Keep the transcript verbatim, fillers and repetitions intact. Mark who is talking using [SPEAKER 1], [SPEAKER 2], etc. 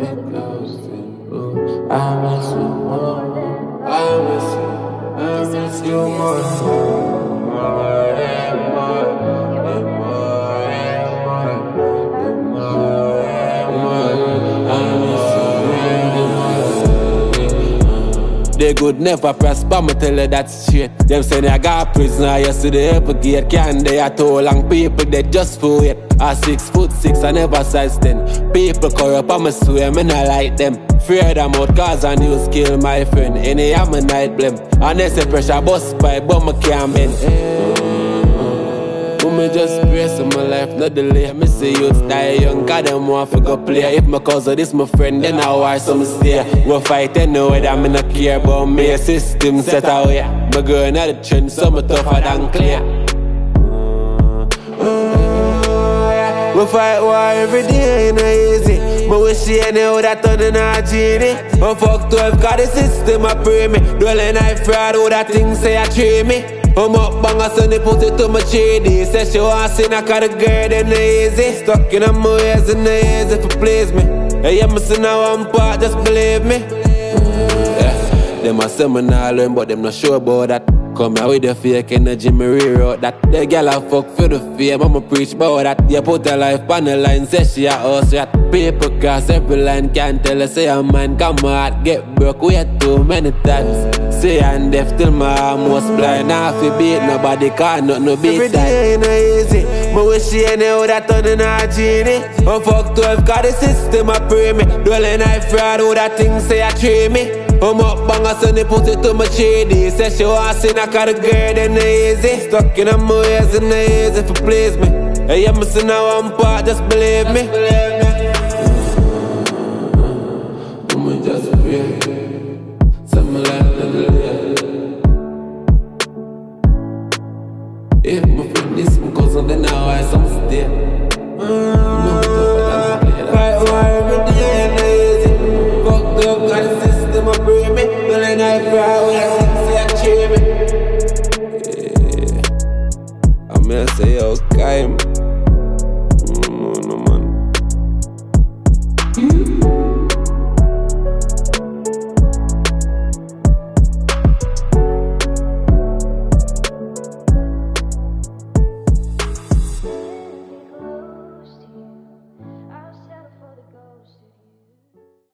[SPEAKER 1] I miss you more. I miss you. I miss you more. More and more. And more and more. And more and more. I miss you more. They good never prosper, me tell you that straight. Them say they got prisoner yesterday every gate. Can't they are too long people they just for it. I six foot six, I never size ten. People corrupt, I'm a swear, me not like them. Fear them out, cause a new skill, my friend. Any I'm a night blame. And they say pressure bust by, but me can't bend. But me just brace in my life, no delay. Me see youths die young, cause them want to go play. If my cousin this my friend, then I watch some stay. We fight anyway, that me not care about me. System set away. My girl not the trend, so me tougher than clear. We fight war every day, ain't no easy. But we see know that turning our genie. I'm fuck twelve, cause the system a pray me. Dwelling I fraud, all that things say I treat me. I'm up bang a son, they put it to my shady. Say she want sin, I call the girl, then no easy. Stuck in my ears and the ears if it please me. Hey, I'm missing now one part, just believe me. Yeah, them a say me nah learn, but them not sure about that. Come here with the fake energy, me reroute that. The girl a fuck for the fame, I'ma preach about that. You put her life on the line, say she a house rat. Paper cross every line, can't tell her say a man come hard. Get broke way too many times. Say I'm deaf till my almost blind. Now if you beat nobody, cause not no beat. Every day ain't no easy, but we she know that turning our genie. I'm fuck twelve, cause the system a pray me. Dwelling I fraud, all that things say I treat me. I'm up bang a son, they put it to my shady. Say she want sin, I call the girl, then no easy. Stuck in my ears and the ears if it please me. Hey, I'm missing now one part, just believe me. I'ma just pray. Some life not live. If my friend is my cousin, then now I some stay. Fight war every day and easy. Fucked up, got the system a pray me. Feeling I cry when I think say I cheer me. Yeah, I'm gonna say okay.